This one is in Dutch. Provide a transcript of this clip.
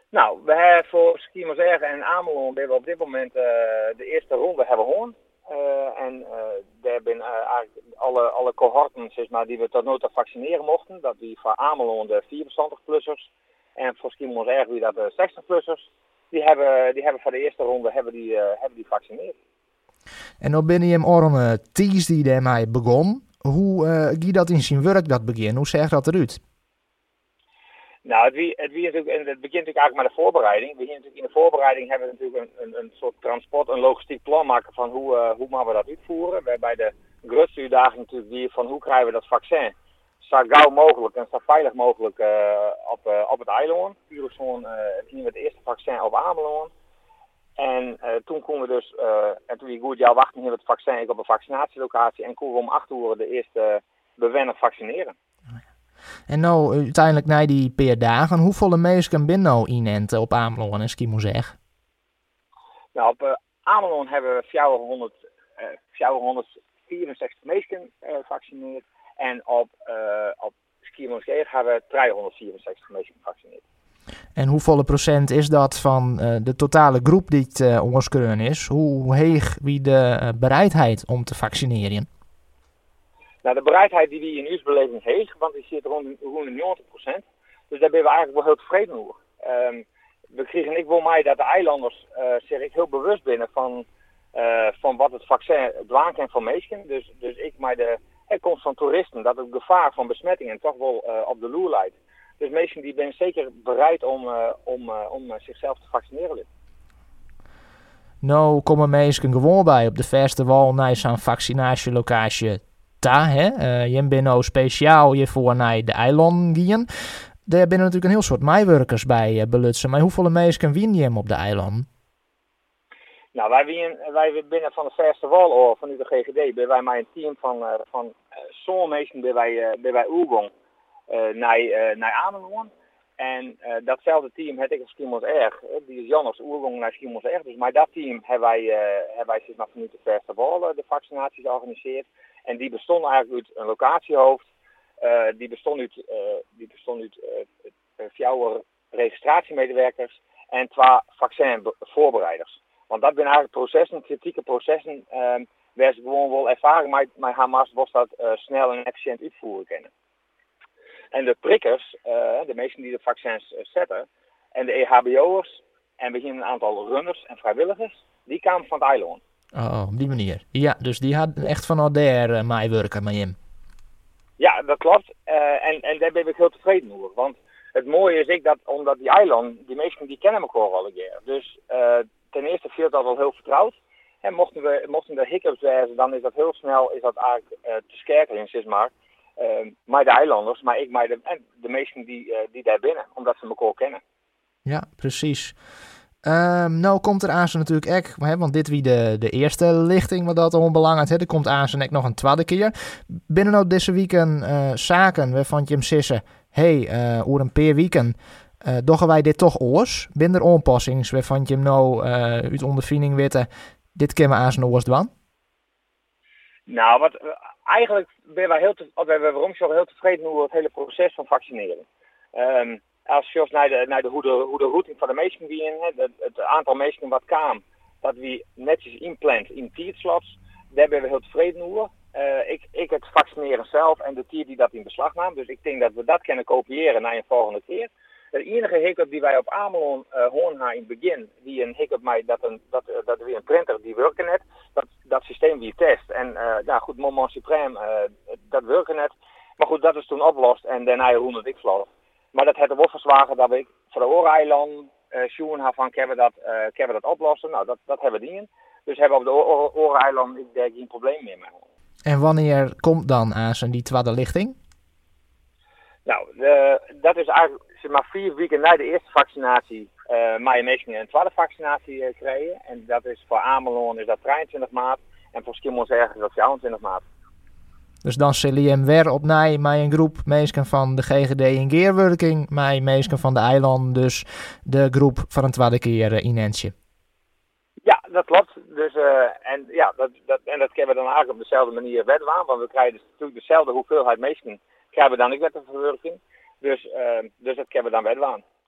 Nou, we hebben voor Schiermonnikoog en Ameland hebben we op dit moment de eerste ronde hebben gewonnen. Daar zijn eigenlijk alle cohorten zeg maar, die we tot nu toe vaccineren mochten. Dat die voor Ameland de 24-plussers en voor Schiermonnikoog wie dat de 60-plussers. Die hebben voor de eerste ronde hebben die gevaccineerd. En dan ben je hem Orne Ties die daarmee begon. Hoe ging dat in zijn werk dat begin? Hoe zag dat eruit? Nou, het begint natuurlijk eigenlijk met de voorbereiding. In de voorbereiding hebben we natuurlijk een soort transport, een logistiek plan maken van hoe moeten we dat uitvoeren. Waarbij de grootste uitdaging natuurlijk die van hoe krijgen we dat vaccin zo gauw mogelijk en zo veilig mogelijk op het eiland. Natuurlijk gingen we het eerste vaccin op Ameland. En toen konden we dus, en toen die goed jaar wachten, hebben we het vaccin op een vaccinatielocatie en konden we om 8 uur de eerste bewenner vaccineren. En nou, uiteindelijk na die paar dagen, hoeveel mensen binnen nou inenten op Ameland en Schiermonnikoog? Nou, op Ameland hebben we 464 mensen gevaccineerd. En op Schiermonnikoog hebben we 364 mensen gevaccineerd. En hoeveel procent is dat van de totale groep die het onderskreun is? Hoe hoog wie de bereidheid om te vaccineren? Nou, de bereidheid die in uw beleving heeft, want die zit rond de 90%. Dus daar ben we eigenlijk wel heel tevreden over. We kregen ik wel mee dat de eilanders zich heel bewust binnen van wat het vaccin dwaan kan voor mensen. Dus ik maar de komst van toeristen, dat het gevaar van besmettingen toch wel op de loer leidt. Dus mensen die zijn zeker bereid om zichzelf te vaccineren. Nou komen mensen gewoon bij op de verste wal naar zo'n vaccinatielocatie. Je bent nou speciaal hiervoor naar de eilanden gaan. Daar zijn natuurlijk een heel soort meewerkers bij belutsen. Maar hoeveel mensen wien je hem op de eilanden? Nou, wij binnen van de verste wal van de GGD, ben wij met een team van zo'n mensen bij wij Oergong naar Ameland. En datzelfde team heb ik als Schiermonnikoog. Die is Jan als Oergong naar Schiermonnikoog. Dus met dat team hebben wij sinds vanuit de verste wal de vaccinaties georganiseerd. En die bestonden eigenlijk uit een locatiehoofd. Die bestond uit 4 registratiemedewerkers en 2 vaccinvoorbereiders. Want dat zijn eigenlijk processen, kritieke processen, waar ze gewoon wel ervaring met Hamas was dat snel en efficiënt uitvoeren kunnen. En de prikkers, de mensen die de vaccins zetten, en de EHBO'ers, en we zien een aantal runners en vrijwilligers, die kwamen van het eiland. Oh, op die manier. Ja, dus die hadden echt van daar meewerken met hem. Ja, dat klopt. En daar ben ik heel tevreden over. Want het mooie is dat omdat die eilanden, die mensen die kennen elkaar al een keer. Dus ten eerste viel dat al heel vertrouwd. En mochten er hiccups zijn, dan is dat heel snel eigenlijk te scherpen, zeg maar. Maar de eilanders, maar ik, en de mensen die daar binnen, omdat ze elkaar kennen. Ja, precies. Nou komt er aan ze natuurlijk ook, want dit wie de eerste lichting wat dat onbelangrijk is. Er komt aan ze nog een tweede keer. Binnen nou deze weekend zaken waarvan je hem sissen, oer een paar weken doggen wij dit toch oors? Binnen er aanpassings waarvan je hem nou uit ondervinding weten, dit kunnen we aan zijn oors doen? Nou, eigenlijk ben wij heel tevreden over het hele proces van vaccineren. Als je naar hoe de routing van de mensen ging, het aantal mensen wat kwam, dat we netjes inplant in tierslots, daar ben we heel tevreden over. Ik het vaccineren zelf en de tier die dat in beslag nam. Dus ik denk dat we dat kunnen kopiëren naar een volgende keer. De enige hiccup die wij op Ameland horen in het begin, die een hiccup mij dat weer een printer die werken net, dat systeem die test. En nou goed, moment supreme, dat werken net. Maar goed, dat is toen opgelost en daarna roende ik vloog. Maar dat heeft er wel verzwagen dat ik voor de Oereiland, Sjoen van kunnen we dat oplossen. Nou, dat hebben we die in. Dus hebben we op de Oereiland daar geen probleem meer mee. En wanneer komt dan aan die tweede lichting? Nou, dat is eigenlijk zeg maar 4 weken na de eerste vaccinatie, maar mensen een tweede vaccinatie krijgen. En dat is voor Ameland is dat 23 maart en voor Schiermonnikoog is dat 24 maart. Dus dan zul je hem weer opnieuw met een groep mensen van de GGD in geerwerking, met mensen van de eilanden, dus de groep van een tweede keer in Ensje. Ja, dat klopt. Dus, dat kunnen we dan eigenlijk op dezelfde manier wedwaan, want we krijgen dus natuurlijk dezelfde hoeveelheid mensen krijgen we dan ook met de verwerking. Dus dat kunnen we dan wedwaan.